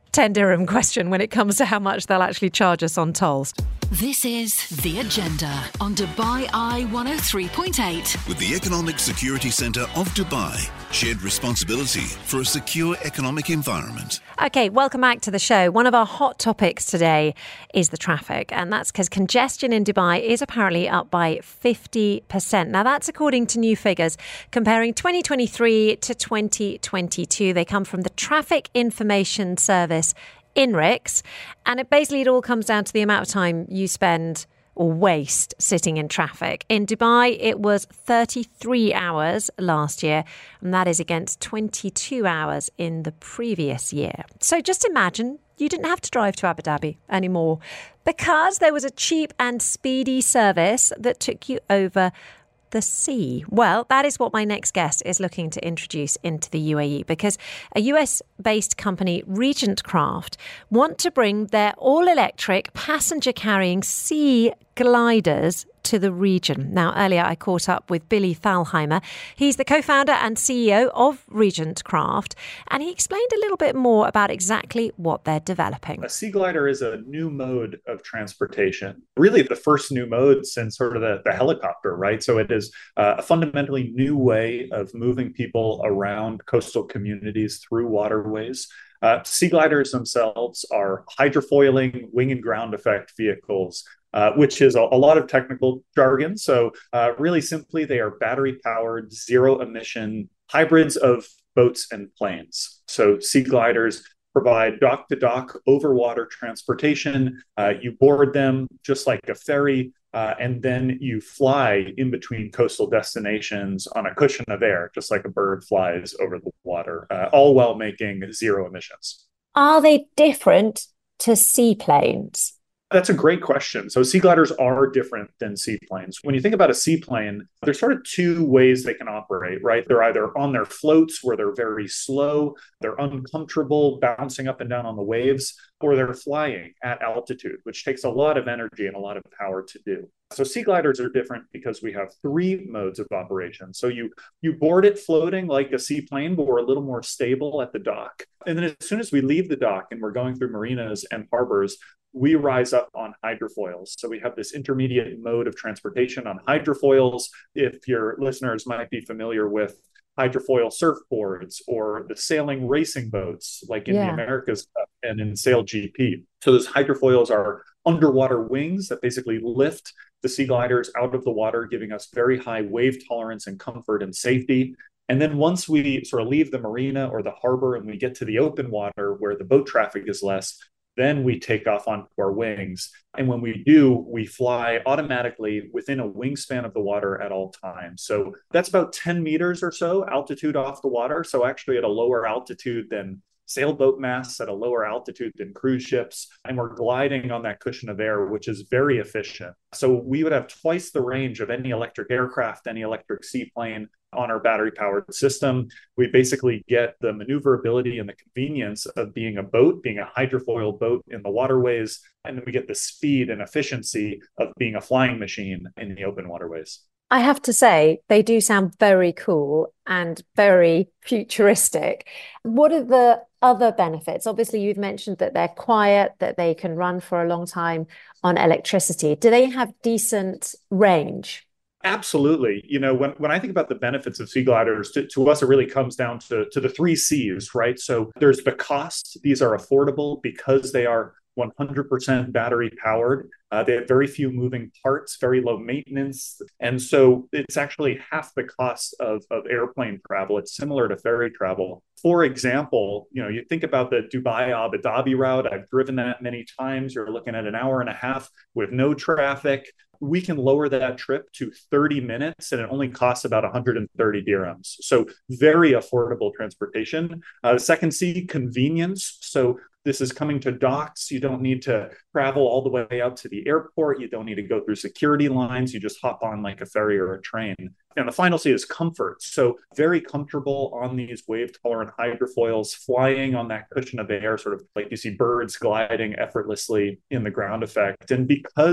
ten dirham question when it comes to how much they'll actually charge us on tolls. This is The Agenda on Dubai Eye one oh three point eight. With the Economic Security Centre of Dubai, shared responsibility for a secure economic environment. Okay, welcome back to the show. One of our hot topics today is the traffic, and that's because congestion in Dubai is apparently up by fifty percent. Now, that's according to new figures comparing twenty twenty-three to twenty twenty-two. They come from the Traffic Information Service, I N R I C S, and it basically it all comes down to the amount of time you spend or waste sitting in traffic. In Dubai, it was thirty-three hours last year, and that is against twenty-two hours in the previous year. So just imagine you didn't have to drive to Abu Dhabi anymore because there was a cheap and speedy service that took you over the sea. Well, that is what my next guest is looking to introduce into the U A E, because a U S-based company, Regent Craft, want to bring their all-electric passenger-carrying sea gliders to the region. Now, earlier I caught up with Billy Thalheimer. He's the co-founder and C E O of Regent Craft, and he explained a little bit more about exactly what they're developing. A sea glider is a new mode of transportation, really the first new mode since sort of the, the helicopter, right? So it is uh, a fundamentally new way of moving people around coastal communities through waterways. Uh, sea gliders themselves are hydrofoiling wing and ground effect vehicles, uh, which is a, a lot of technical jargon. So uh, really simply, they are battery-powered, zero-emission hybrids of boats and planes. So sea gliders provide dock-to-dock over-water transportation. Uh, you board them just like a ferry, uh, and then you fly in between coastal destinations on a cushion of air, just like a bird flies over the water, uh, all while making zero emissions. Are they different to seaplanes? That's a great question. So sea gliders are different than seaplanes. When you think about a seaplane, there's sort of two ways they can operate, right? They're either on their floats where they're very slow, they're uncomfortable bouncing up and down on the waves, or they're flying at altitude, which takes a lot of energy and a lot of power to do. So sea gliders are different because we have three modes of operation. So you you board it floating like a seaplane, but we're a little more stable at the dock. And then as soon as we leave the dock and we're going through marinas and harbors, we rise up on hydrofoils. So we have this intermediate mode of transportation on hydrofoils. If your listeners might be familiar with hydrofoil surfboards or the sailing racing boats, like in yeah. the Americas and in Sail G P. So those hydrofoils are underwater wings that basically lift the sea gliders out of the water, giving us very high wave tolerance and comfort and safety. And then once we sort of leave the marina or the harbor and we get to the open water where the boat traffic is less, then we take off onto our wings. And when we do, we fly automatically within a wingspan of the water at all times. So that's about ten meters or so altitude off the water. So actually at a lower altitude than sailboat masts, at a lower altitude than cruise ships. And we're gliding on that cushion of air, which is very efficient. So we would have twice the range of any electric aircraft, any electric seaplane on our battery-powered system. We basically get the maneuverability and the convenience of being a boat, being a hydrofoil boat in the waterways, and then we get the speed and efficiency of being a flying machine in the open waterways. I have to say, they do sound very cool and very futuristic. What are the other benefits? Obviously, you've mentioned that they're quiet, that they can run for a long time on electricity. Do they have decent range? Absolutely. You know, when, when I think about the benefits of sea gliders, to, to us, it really comes down to, to the three C's, right? So there's the cost. These are affordable because they are one hundred percent battery powered. Uh, they have very few moving parts, very low maintenance. And so it's actually half the cost of, of airplane travel. It's similar to ferry travel. For example, you know, you think about the Dubai Abu Dhabi route. I've driven that many times. You're looking at an hour and a half with no traffic. We can lower that trip to thirty minutes and it only costs about one hundred thirty dirhams. So very affordable transportation. Uh, the second C, convenience. So this is coming to docks. You don't need to travel all the way out to the airport. You don't need to go through security lines. You just hop on like a ferry or a train. And the final C is comfort. So very comfortable on these wave-tolerant hydrofoils, flying on that cushion of air, sort of like you see birds gliding effortlessly in the ground effect. And because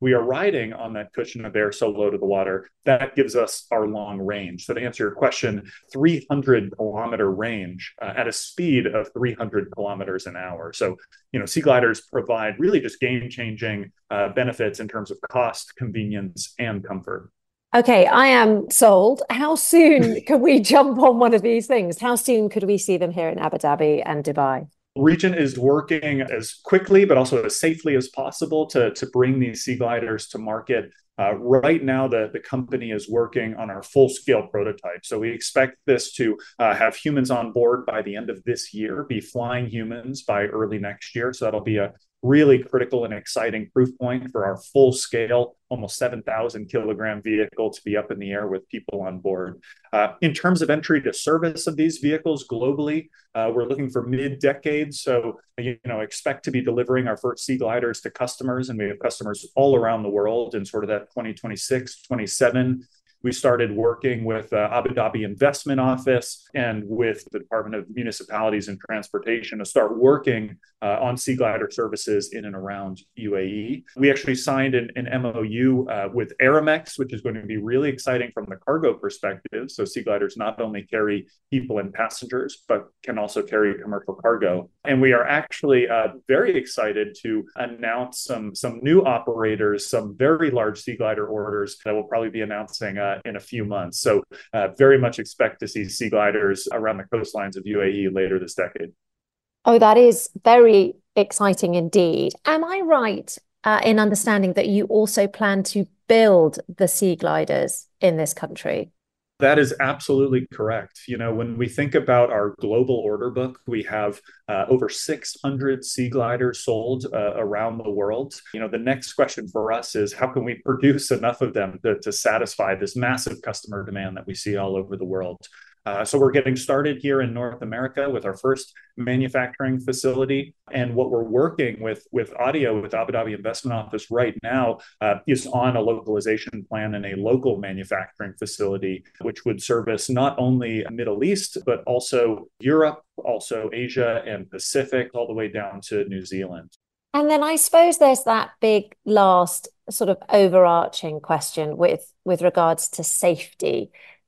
we are riding on that cushion of air so low to the water. That gives us our long range. So to answer your question, three hundred kilometer range uh, at a speed of three hundred kilometers an hour. So, you know, sea gliders provide really just game-changing uh, benefits in terms of cost, convenience, and comfort. Okay, I am sold. How soon can we jump on one of these things? How soon could we see them here in Abu Dhabi and Dubai? Regent is working as quickly, but also as safely as possible to, to bring these sea gliders to market. Uh, right now, the, the company is working on our full-scale prototype. So we expect this to uh, have humans on board by the end of this year, be flying humans by early next year. So that'll be a really critical and exciting proof point for our full-scale, almost seven thousand kilogram vehicle to be up in the air with people on board. Uh, in terms of entry to service of these vehicles globally, uh, we're looking for mid-decade. So, you know, expect to be delivering our first sea gliders to customers, and we have customers all around the world in sort of that twenty twenty-six, twenty-seven. We started working with uh, Abu Dhabi Investment Office and with the Department of Municipalities and Transportation to start working uh, on sea glider services in and around U A E. We actually signed an, an M O U uh, with Aramex, which is going to be really exciting from the cargo perspective. So sea gliders not only carry people and passengers, but can also carry commercial cargo. And we are actually uh, very excited to announce some, some new operators, some very large sea glider orders that we'll probably be announcing uh, in a few months. So uh, very much expect to see sea gliders around the coastlines of U A E later this decade. Oh, that is very exciting indeed. Am I right uh, in understanding that you also plan to build the sea gliders in this country? That is absolutely correct. You know, when we think about our global order book, we have uh, over six hundred sea gliders sold uh, around the world. You know, the next question for us is how can we produce enough of them to, to satisfy this massive customer demand that we see all over the world? Uh, so we're getting started here in North America with our first manufacturing facility. And what we're working with with ADIO, with Abu Dhabi Investment Office right now, uh, is on a localization plan and a local manufacturing facility, which would service not only Middle East, but also Europe, also Asia and Pacific, all the way down to New Zealand. And then I suppose there's that big last sort of overarching question with, with regards to safety.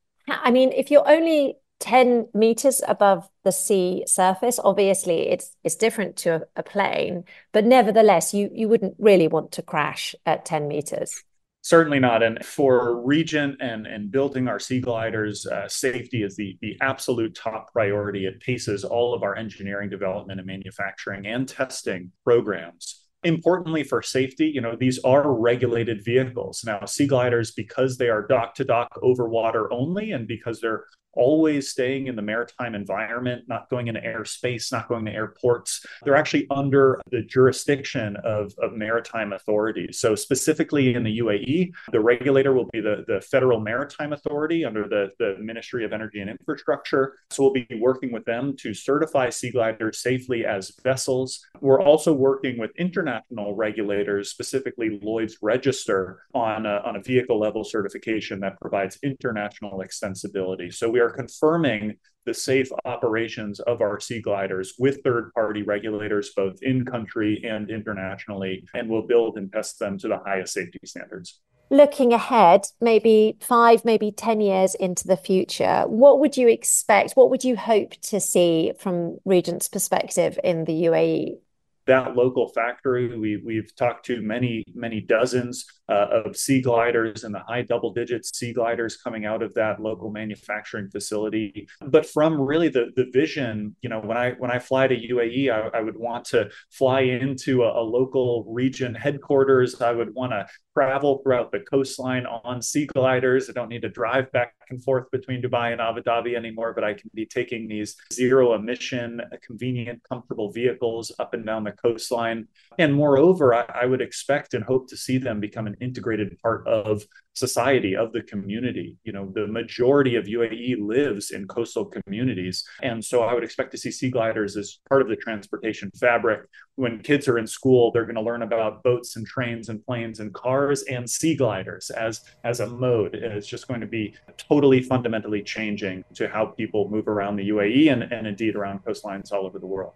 I mean, if you're only ten meters above the sea surface, obviously it's it's different to a, a plane, but nevertheless, you, you wouldn't really want to crash at ten meters. Certainly not. And for Regent and, and building our sea gliders, uh, safety is the, the absolute top priority. It paces all of our engineering development and manufacturing and testing programs. Importantly for safety, you know, these are regulated vehicles. Now, sea gliders, because they are dock to dock over water only, and because they're always staying in the maritime environment, not going into airspace, not going to airports, they're actually under the jurisdiction of, of maritime authorities. So specifically in the U A E, the regulator will be the, the Federal Maritime Authority under the, the Ministry of Energy and Infrastructure. So we'll be working with them to certify sea gliders safely as vessels. We're also working with international regulators, specifically Lloyd's Register, on a, on a vehicle level certification that provides international extensibility. So we are confirming the safe operations of our sea gliders with third-party regulators, both in country and internationally, and we'll build and test them to the highest safety standards. Looking ahead, maybe five, maybe ten years into the future, what would you expect? What would you hope to see from Regent's perspective in the U A E? That local factory, we, we've talked to many, many dozens uh, of sea gliders and the high double digit sea gliders coming out of that local manufacturing facility. But from really the, the vision, you know, when I when I fly to U A E, I, I would want to fly into a, a local region headquarters. I would want to travel throughout the coastline on sea gliders. I don't need to drive back and forth between Dubai and Abu Dhabi anymore, but I can be taking these zero emission, convenient, comfortable vehicles up and down the coastline. And moreover, I, I would expect and hope to see them become an integrated part of society, of the community. You know, the majority of U A E lives in coastal communities. And so I would expect to see sea gliders as part of the transportation fabric. When kids are in school, they're going to learn about boats and trains and planes and cars and sea gliders as, as a mode. It's just going to be totally fundamentally changing to how people move around the U A E and, and indeed around coastlines all over the world.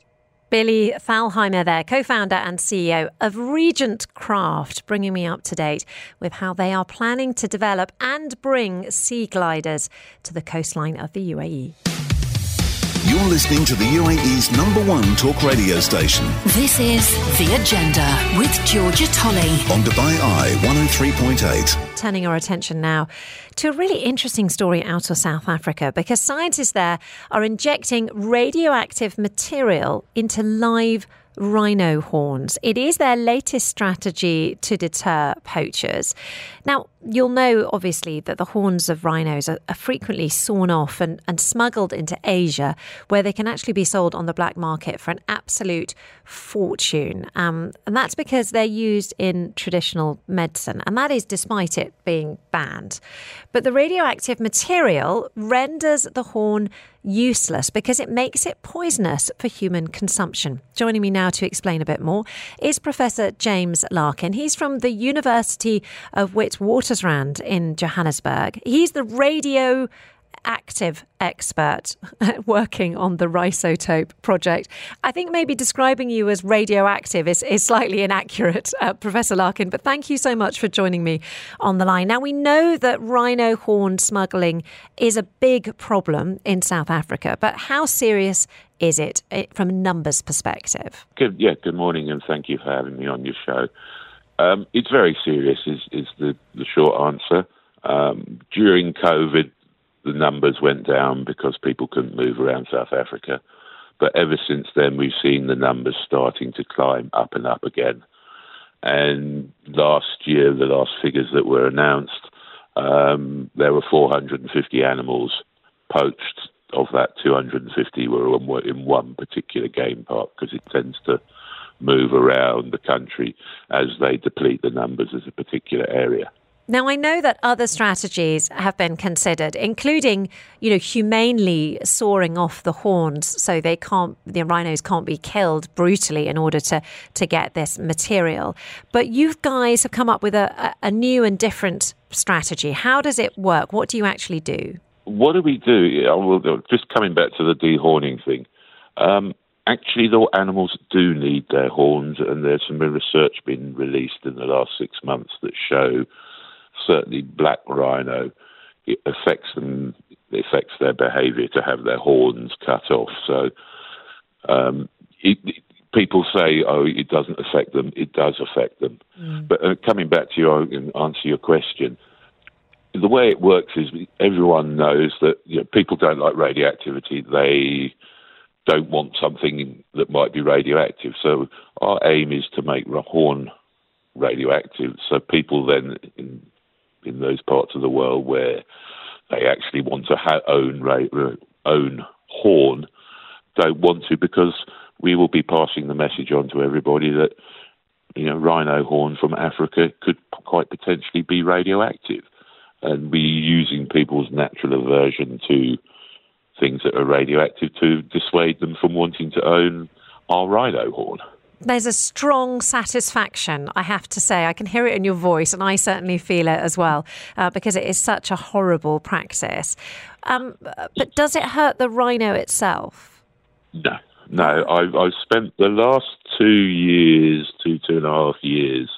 Billy Thalheimer there, co-founder and C E O of Regent Craft, bringing me up to date with how they are planning to develop and bring sea gliders to the coastline of the U A E. You're listening to the U A E's number one talk radio station. This is The Agenda with Georgia Tolley on Dubai Eye one oh three point eight. Turning our attention now to a really interesting story out of South Africa, because scientists there are injecting radioactive material into live rhino horns. It is their latest strategy to deter poachers. Now, you'll know, obviously, that the horns of rhinos are, are frequently sawn off and, and smuggled into Asia, where they can actually be sold on the black market for an absolute fortune. Um, and that's because they're used in traditional medicine, and that is despite it being banned. But the radioactive material renders the horn useless because it makes it poisonous for human consumption. Joining me now to explain a bit more is Professor James Larkin. He's from the University of Witwatersrand in Johannesburg. He's the radio active expert working on the Rhizotope project. I think maybe describing you as radioactive is, is slightly inaccurate, uh, Professor Larkin, but thank you so much for joining me on the line. Now, we know that rhino horn smuggling is a big problem in South Africa, but how serious is it from a numbers perspective? Good, yeah, good morning, and thank you for having me on your show. Um, it's very serious is, is the, the short answer. Um, during COVID, the numbers went down because people couldn't move around South Africa. But ever since then, we've seen the numbers starting to climb up and up again. And last year, the last figures that were announced, um, there were four hundred fifty animals poached. Of that, two hundred fifty were in one particular game park, because it tends to move around the country as they deplete the numbers as a particular area. Now, I know that other strategies have been considered, including, you know, humanely sawing off the horns so they can't, the rhinos can't be killed brutally in order to, to get this material. But you guys have come up with a, a new and different strategy. How does it work? What do you actually do? What do we do? Yeah, well, just coming back to the dehorning thing. Um, actually, the animals do need their horns, and there's some research been released in the last six months that show certainly black rhino, it affects them, it affects their behaviour to have their horns cut off. So um, it, it, people say, oh, it doesn't affect them. It does affect them. Mm. But uh, coming back to your answer your question, the way it works is everyone knows that, you know, people don't like radioactivity. They don't want something that might be radioactive. So our aim is to make the horn radioactive. So people then in in those parts of the world where they actually want to ha- own ra- own horn don't want to, because we will be passing the message on to everybody that, you know, rhino horn from Africa could quite potentially be radioactive, and we're using people's natural aversion to things that are radioactive to dissuade them from wanting to own our rhino horn. There's a strong satisfaction, I have to say. I can hear it in your voice, and I certainly feel it as well, uh, because it is such a horrible practice. Um, but does it hurt the rhino itself? No, no. I've, I've spent the last two years, two, two and a half years,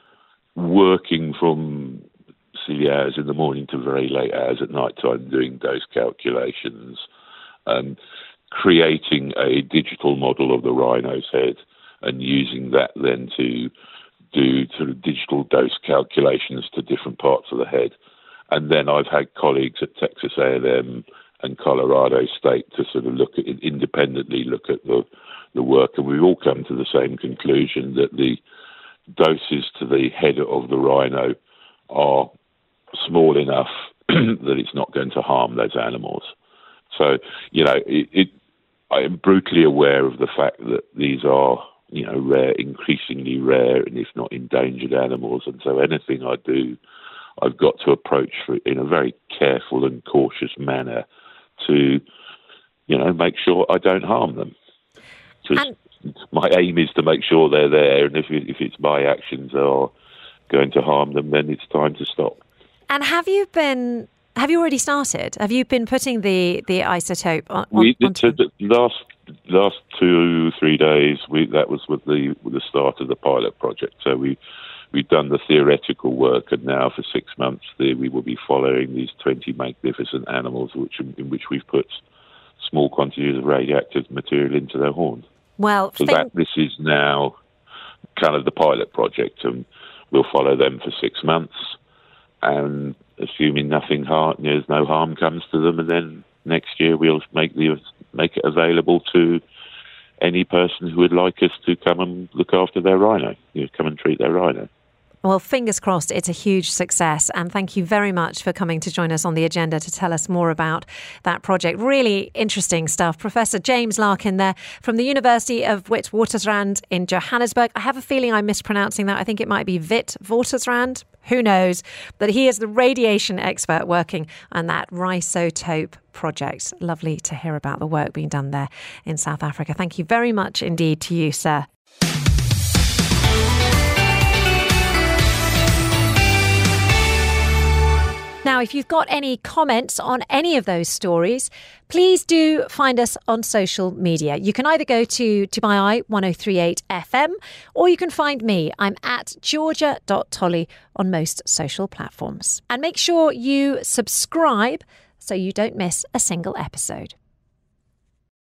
working from silly hours in the morning to very late hours at night time, doing dose calculations, and creating a digital model of the rhino's head, and using that then to do sort of digital dose calculations to different parts of the head. And then I've had colleagues at Texas A and M and Colorado State to sort of look at it, independently look at the, the work, and we've all come to the same conclusion that the doses to the head of the rhino are small enough that it's not going to harm those animals. So, you know, it, it, I am brutally aware of the fact that these are, you know, rare, increasingly rare, and if not endangered animals. And so anything I do, I've got to approach for in a very careful and cautious manner to, you know, make sure I don't harm them. And my aim is to make sure they're there, and if it, if it's my actions are going to harm them, then it's time to stop. And have you been? Have you already started? Have you been putting the, the isotope on? We, onto... the last last two, three days, we that was with the with the start of the pilot project. So we we've done the theoretical work, and now for six months the, we will be following these twenty magnificent animals, which in which we've put small quantities of radioactive material into their horns. Well, so think- that this is now kind of the pilot project, and we'll follow them for six months, and assuming nothing harm, there's no harm comes to them, and then next year we'll make the make it available to any person who would like us to come and look after their rhino, you know, come and treat their rhino. Well, fingers crossed it's a huge success. And thank you very much for coming to join us on The Agenda to tell us more about that project. Really interesting stuff. Professor James Larkin there from the University of Witwatersrand in Johannesburg. I have a feeling I'm mispronouncing that. I think it might be Witwatersrand. Who knows? But he is the radiation expert working on that Rhizotope project. Lovely to hear about the work being done there in South Africa. Thank you very much indeed to you, sir. Now, if you've got any comments on any of those stories, please do find us on social media. You can either go to Dubai Eye one oh three point eight F M, or you can find me. I'm at georgia dot tolley on most social platforms. And make sure you subscribe so you don't miss a single episode.